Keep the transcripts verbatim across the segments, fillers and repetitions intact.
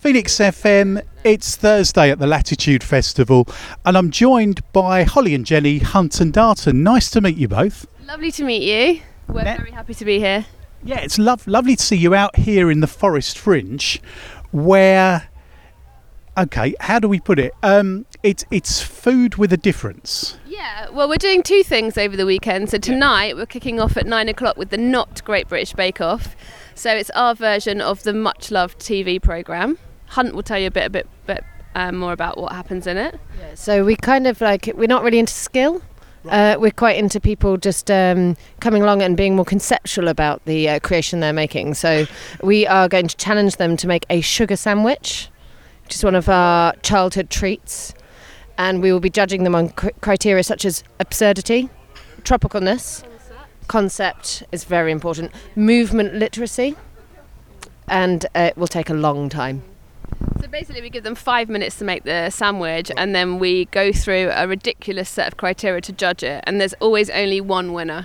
Phoenix F M, it's Thursday at the Latitude Festival and I'm joined by Holly and Jenny Hunt and Darton. Nice to meet you both. Lovely to meet you. We're Ne- very happy to be here. Yeah, it's lov- lovely to see you out here in the Forest Fringe where, okay, how do we put it? Um, it it's food with a difference. Yeah, well, we're doing two things over the weekend. So tonight we're kicking off at nine o'clock with the Not Great British Bake Off. So it's our version of the much loved T V programme. Hunt will tell you a bit, a bit, bit um, more about what happens in it. Yeah, so we kind of like, we're not really into skill. Uh, we're quite into people just um, coming along and being more conceptual about the uh, creation they're making. So we are going to challenge them to make a sugar sandwich, which is one of our childhood treats. And we will be judging them on cr- criteria such as absurdity, tropicalness, concept, concept is very important, movement literacy, and uh, it will take a long time. So basically we give them five minutes to make the sandwich and then we go through a ridiculous set of criteria to judge it, and there's always only one winner.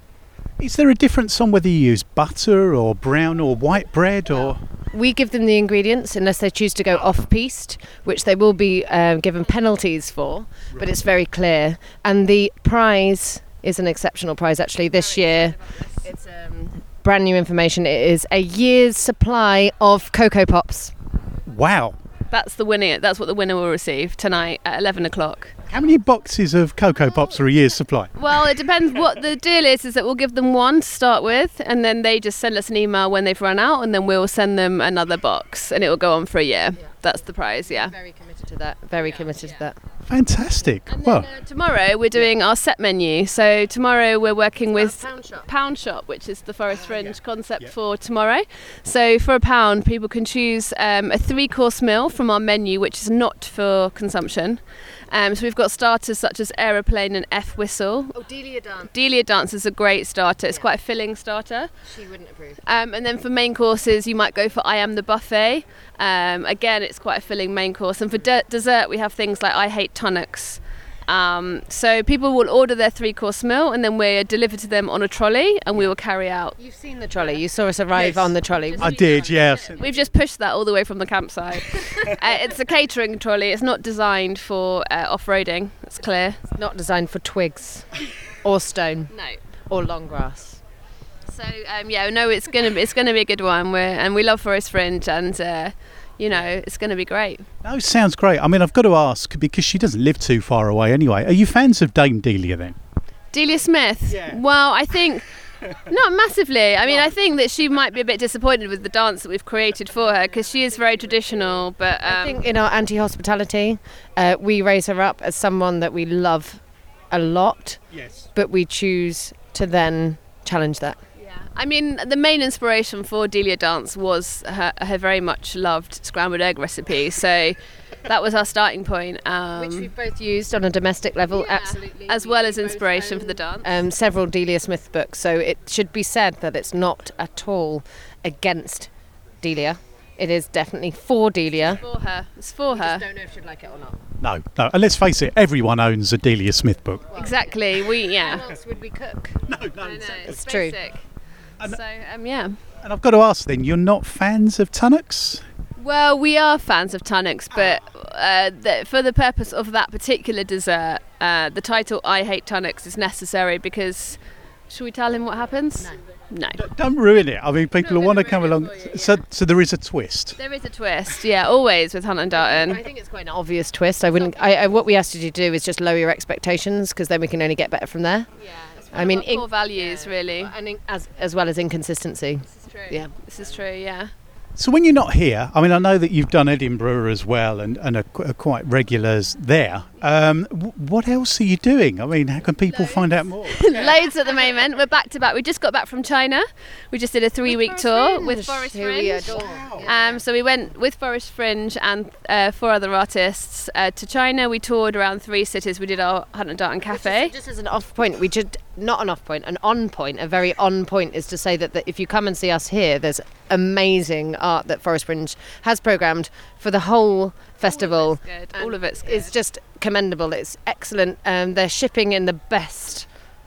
Is there a difference on whether you use butter or brown or white bread or...? We give them the ingredients unless they choose to go off-piste, which they will be uh, given penalties for, but it's very clear. And the prize is an exceptional prize actually this year. It's um, brand new information. It is a year's supply of Cocoa Pops. Wow. That's the winner. That's what the winner will receive tonight at eleven o'clock. How many boxes of Cocoa Pops are a year's supply? Well, it depends. What the deal is, is that we'll give them one to start with, and then they just send us an email when they've run out, and then we'll send them another box, and it will go on for a year. Yeah. That's the prize, yeah. Very committed to that. Very yeah, committed yeah. to that. Fantastic. And well, then, uh, tomorrow we're doing yeah. our set menu. So tomorrow we're working with Pound Shop. Pound Shop, which is the Forest Fringe uh, yeah. concept yeah. for tomorrow. So for a pound, people can choose um, a three-course meal from our menu, which is not for consumption. Um, so we've got starters such as Aeroplane and F Whistle. Oh, Delia Dance. Delia Dance is a great starter. It's yeah. quite a filling starter. She wouldn't approve. Um, and then for main courses, you might go for I Am the Buffet. Um, again, it's quite a filling main course. And for de- dessert, we have things like I Hate Tonics. Um, so people will order their three-course meal and then we're delivered to them on a trolley and we will carry out. You've seen the trolley. You saw us arrive yes. on the trolley. I did, yes. We've just pushed that all the way from the campsite. uh, it's a catering trolley. It's not designed for uh, off-roading. It's clear. It's not designed for twigs or stone. No. Or long grass. So um, yeah, no, it's gonna be, it's gonna be a good one. We're and we love Forest Fringe and. Uh, You know, it's going to be great. No, sounds great. I mean, I've got to ask, because she doesn't live too far away anyway, are you fans of Dame Delia then? Delia Smith? Yeah. Well, I think, not massively. I mean, I think that she might be a bit disappointed with the dance that we've created for her, because she is very traditional, but... Um, I think in our anti-hospitality, uh, we raise her up as someone that we love a lot, yes. but we choose to then challenge that. I mean, the main inspiration for Delia Dance was her, her very much loved scrambled egg recipe. So that was our starting point. Um, Which we've both used on a domestic level, yeah, absolutely. As well as inspiration for the dance. Um, several Delia Smith books. So it should be said that it's not at all against Delia. It is definitely for Delia. It's for her. It's for her. I don't know if she'd like it or not. No, no. And let's face it, everyone owns a Delia Smith book. Well, exactly. We yeah. How else would we cook? No, no. I know, it's, it's true. basic. And, so um, yeah. And I've got to ask then, you're not fans of Tunnocks? Well, we are fans of Tunnocks, but uh, the, for the purpose of that particular dessert, uh, the title I Hate Tunnocks is necessary because... Should we tell him what happens? No. No. D- don't ruin it. I mean, people No, will want to don't come ruin it along. for you, So, yeah. so there is a twist. There is a twist, yeah, always with Hunt and Darton. I think it's quite an obvious twist. I wouldn't. I, I, what we asked you to do is just lower your expectations, because then we can only get better from there. Yeah, it's I mean, our core in- values, yeah. really. And in, as as well as inconsistency. This is true. Yeah. This is true, yeah. So when you're not here, I mean, I know that you've done Edinburgh as well and, and are, qu- are quite regulars there. Um, w- what else are you doing? I mean, how can people Loads. find out more? Loads at the moment. We're back to back. We just got back from China. We just did a three-week Forest tour Fringe, with Forest who we Fringe. adore. Um, so we went with Forest Fringe and uh, four other artists uh, to China. We toured around three cities. We did our Hunt and Darton Cafe. Just as an off point, we just not an off point, an on point, a very on point is to say that, that if you come and see us here, there's amazing art that Forest Fringe has programmed for the whole festival. All of it's good. All of it's good. It's just commendable. It's excellent. Um, they're shipping in the best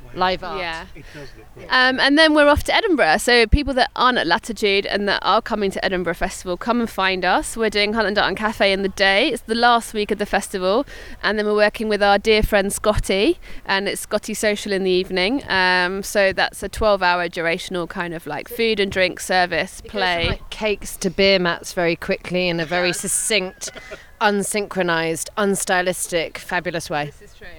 live art. Yeah. It does look great. Um, and then we're off to Edinburgh. So people that aren't at Latitude and that are coming to Edinburgh Festival, come and find us. We're doing Hunt and Dutton Cafe in the day. It's the last week of the festival. And then we're working with our dear friend Scotty, and it's Scotty Social in the evening. Um, so that's a twelve hour durational kind of like food and drink service, It goes play. from, like, cakes to beer mats very quickly in a very succinct, unsynchronized, unstylistic, fabulous way. This is true.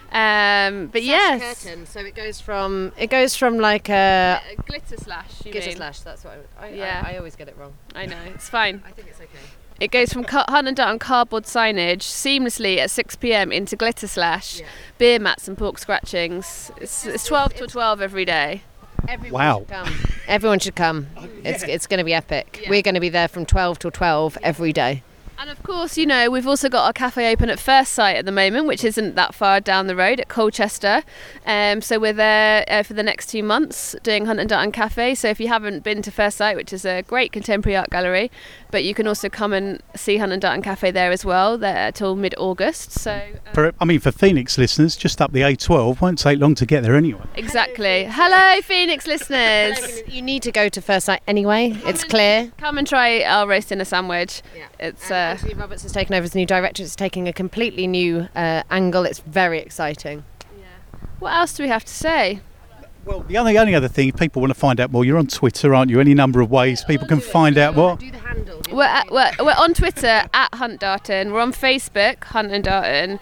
Um, but yes. Curtain, so it goes from it goes from like a Uh, glitter slash, you glitter mean? slash. That's what I, I, Yeah. I, I always get it wrong. I know, it's fine. I think it's okay. It goes from ca- Hunt and Dutton cardboard signage seamlessly at six p.m. into glitter slash, Yeah. beer mats and pork scratchings. It's, it's twelve to twelve every day. Everyone Wow. should come. Everyone should come. It's it's going to be epic. Yeah. We're going to be there from twelve till twelve every day. And of course, you know, we've also got our cafe open at First Sight at the moment, which isn't that far down the road at Colchester. Um, so we're there uh, for the next two months doing Hunt and Dutton Cafe. So if you haven't been to First Sight, which is a great contemporary art gallery, but you can also come and see Hunt and Dutton Cafe there as well. They're till mid-August. So um, For, I mean, for Phoenix listeners, just up the A twelve, won't take long to get there anyway. exactly. Hello, Phoenix listeners. You need to go to First Sight anyway. It's clear. Come and try our roast dinner sandwich. Yeah. It's And uh, Anthony Roberts has taken over as new director. It's taking a completely new uh, angle. It's very exciting. what else do we have to say? Well, the only, only other thing, if people want to find out more, you're on Twitter, aren't you? Any number of ways people can find out more. Do the handle. We're, at, we're, we're on Twitter at Hunt Darton. We're on Facebook, Hunt and Darton.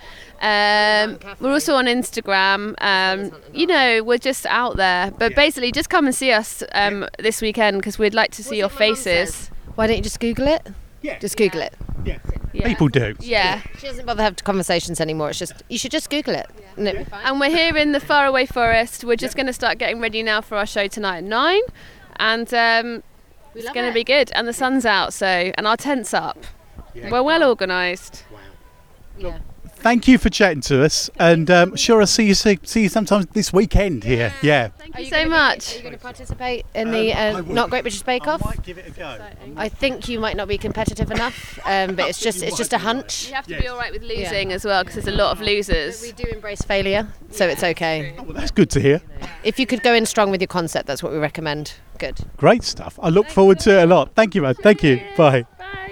Um, we're also on Instagram. Um, you know, we're just out there. But Yeah. basically, just come and see us um, this weekend because we'd like to see your faces. Why don't you just Google it? Yeah. Just Google it. Yeah. Yeah. People do. Yeah. She doesn't bother have conversations anymore. It's just you should just Google it. And it'll be fine. And we're here in the faraway forest. We're just going to start getting ready now for our show tonight at nine. And um, it's love going to it. be good. And the sun's out, so, and our tent's up. Yeah. We're well organised. Yeah. Thank you for chatting to us, and um, sure I'll see you see, see you sometimes this weekend here. Yeah. Thank Are you you so gonna be- much. Are you going to participate in the Um, I uh, would. Not Great British Bake Off? I might give it a go. I think you might not be competitive enough, um, but it's just it's just a hunch. You have to Yes. be all right with losing as well, because there's a lot of losers. We do embrace failure, so it's okay. Oh, well, that's good to hear. If you could go in strong with your concept, that's what we recommend. Good. Great stuff. I look forward to it a lot. Thank you, man. Thank you. Bye. Bye.